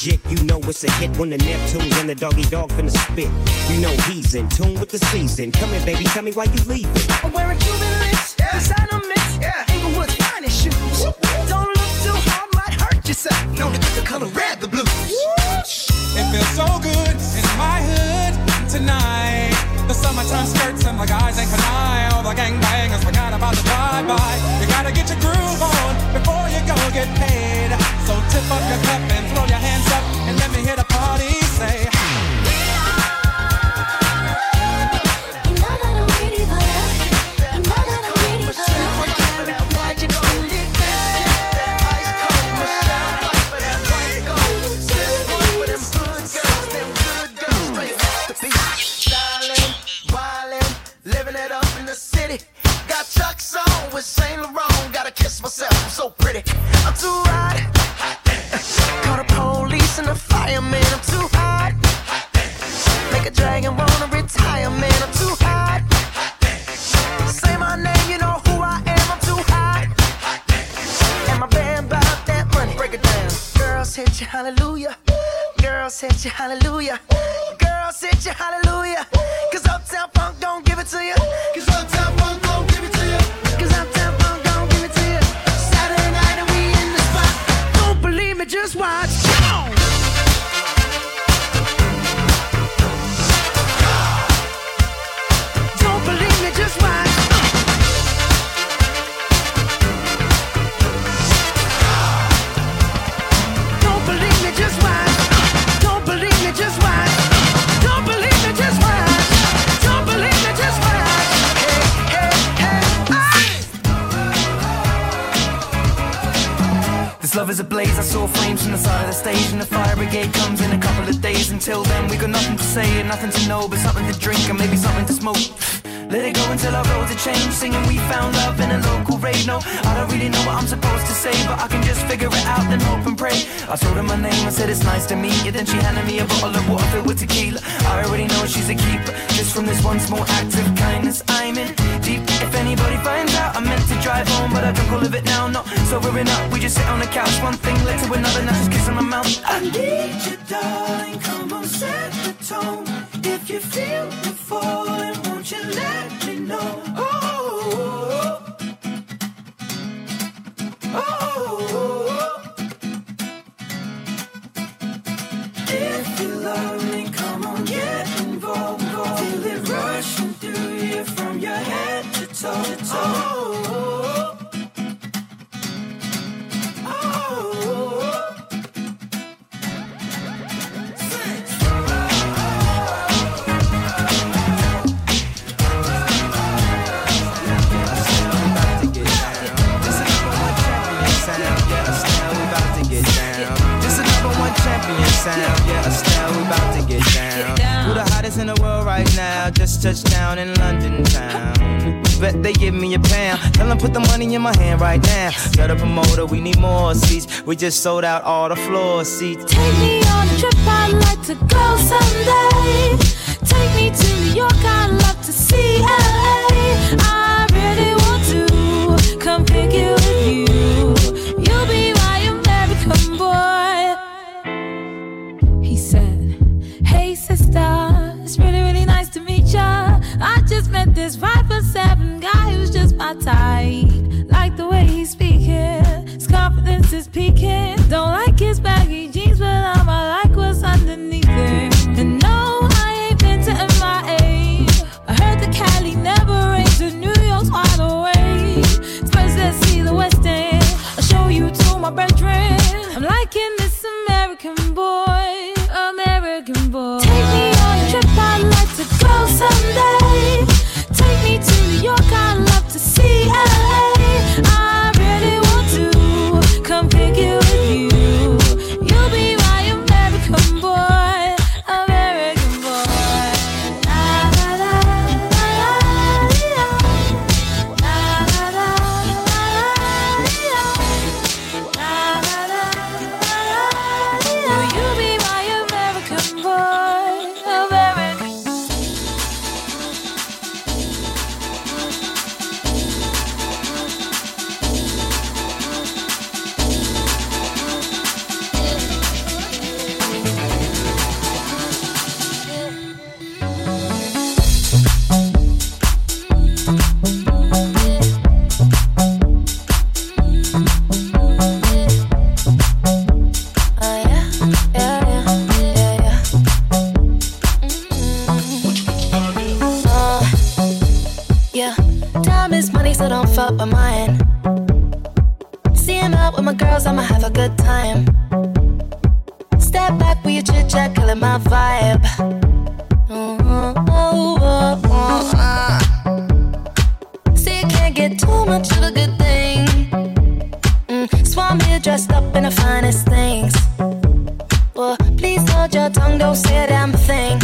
legit. You know it's a hit when the Neptunes and the doggy dog finna spit. You know he's in tune with the season. Come here, baby, tell me why you leaving. I'm wearing Cuban links, designer mix, Inglewood's finest shoes. Don't look too hard, might hurt yourself. Known to get the color red, the blues. It feels so good in my hood tonight. The summertime skirts and the guys ain't canine. All the gangbangers forgot about the drive-by. You gotta get your groove on before you go get paid. So tip up your cup and throw your hands up and let me hear the party say. Saint Laurent, gotta kiss myself, I'm so pretty. I'm too hot. Call the police and the fireman, I'm too hot. Make a dragon wanna retire, man, I'm too hot. Say my name, you know who I am, I'm too hot. And my band bout that money, break it down. Girls hit you, hallelujah. Girls hit you, hallelujah. Girls hit you, hallelujah. Cause Uptown Funk don't give it to you. Cause Uptown Funk don't give it to you. Cause Uptown Funk don't give it to you. Saturday night and we in the spot. Don't believe me, just watch. Come on. Don't believe me, just watch. Don't believe me, just watch. Don't believe me, just watch. Don't believe me, just watch. Don't believe me, just watch. Hey, hey, hey. This love is ablaze, I saw flames from the side of the stage. And the fire brigade comes in a couple of days. Until then we got nothing to say and nothing to know, but something to drink and maybe something to smoke. Let it go until our roads are changed. Singing we found love in a local raid. No, I don't really know what I'm supposed to say, but I can just figure it out, then hope and pray. I told her my name, I said it's nice to meet you. Then she handed me a bottle of water filled with tequila. I already know she's a keeper. Just from this one small act of kindness I'm in deep. If anybody finds out, I meant to drive home, but I drunk all of it now. Not sobering up, we just sit on the couch. One thing led to another, now just kiss on my mouth. I need you, darling, come on, set the tone. If you feel the falling, won't you let me know? Oh, oh, oh. If you love me, come on, get involved. Feel it rushing through you from your head to toe to toe. Oh, oh, oh. Sound. Yeah, Estelle, we about to get down. Who the hottest in the world right now? Just touched down in London town. Bet they give me a pound. Tell them put the money in my hand right now. Set up a motor, we need more seats. We just sold out all the floor seats. Take me on a trip, I'd like to go someday. Take me to New York, I'd love to see LA. I really want to come pick you with you. You'll be my American boy. Hey sister, it's really, really nice to meet ya. I just met this 5'7" guy who's just my type. Like the way he's speaking, his confidence is peaking. Don't like his baggy jeans, but I'ma like what's underneath it. And no, I ain't been to MIA. I heard that Cali never rains, and New York's wide awake. First let's see the West End, I'll show you to my bedroom. I'm liking this American boy, American boy. Take me on a trip, I'd like to go someday. Take me to New York, I'd love to see LA. I really want to come pick you with you. You'll be my American boy. So don't fuck with mine. See him out with my girls, I'ma have a good time. Step back with your chit chat, killing my vibe. See, you can't get too much of a good thing. Swan here dressed up in the finest things. Well, please hold your tongue, don't say a damn thing.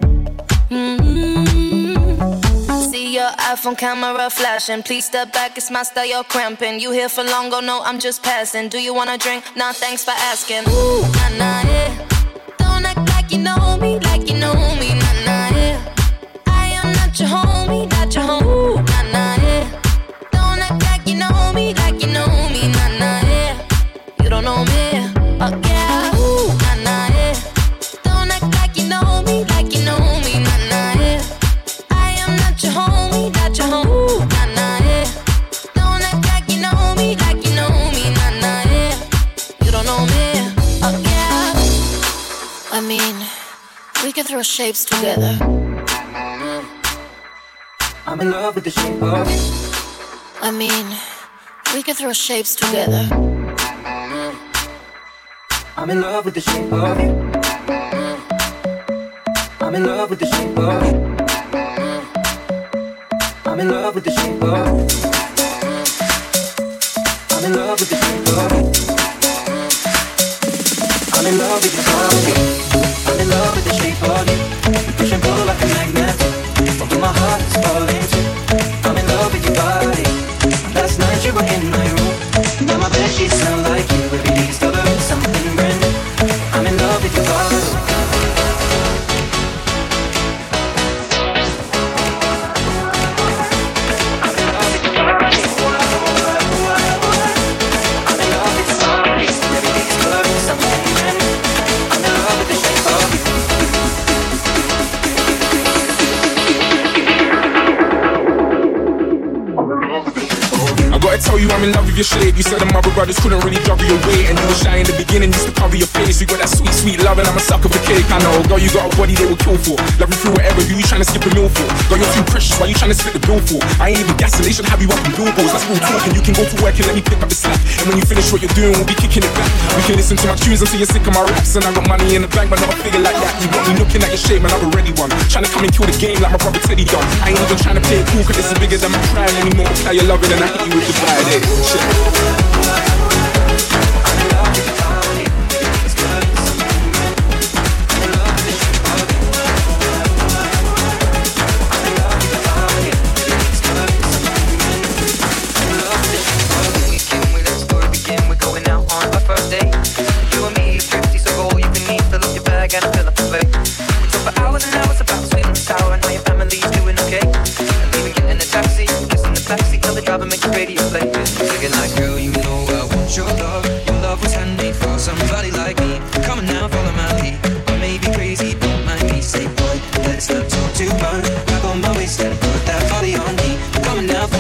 Your iPhone camera flashing. Please step back, it's my style, you're cramping. You here for long, oh no, I'm just passing. Do you wanna drink? Nah, thanks for asking. Ooh, nah, nah, yeah. Don't act like you know me, like you know me, nah, nah, yeah. I am not your homie, not your homie. Ooh, nah, nah, yeah. Don't act like you know me, like you know me, nah, nah, yeah. You don't know me, oh yeah. Ooh, nah, nah, yeah. Don't act like you know me, like you know me, nah, nah, yeah. Your homie, not your homie, ooh, nah, nah, yeah. Don't act like you know me, like you know me, nah, nah, yeah. You don't know me, oh yeah. I mean, we can throw shapes together. I'm in love with the shape of you. I mean, we can throw shapes together. I'm in love with the shape of you. I'm in love with the shape of you. I'm in love with the shape of you. I'm in love with the shape of you. I'm in love with your body. I'm in love with the shape of you. You push and pull like a magnet. Although my heart is falling too. I'm in love with your body. Last night you were in my room. Now my bed sheets smell like you. Every day discovering something brand new. I'm in love with your body. Tell you I'm in love with your shape. You said the mother brothers couldn't really juggle your weight, and you were shy in the beginning, used to cover your face. You got that sweet, sweet love, and I'm a sucker for cake. I know, girl, you got a body they would kill for. Love you through whatever, who you trying to skip a meal for? Girl, you're too precious, why you trying to split the bill for? I ain't even gassing, they should have you up in billboards. That's real talk, and you can go to work and let me pick up the slack. And when you finish what you're doing, we'll be kicking it back. We can listen to my tunes until you're sick of my raps. And I got money in the bank, but not a figure like that. You got me looking at your shape, man, I'm a ready one. Trying to come and kill the game like my brother Teddy done. I ain't even trying to play it cool, cause this is bigger than my pride anymore. Now you're loving and I hit you with the bad day. Shit. Too much, grab on my waist and put that body on me. Coming now.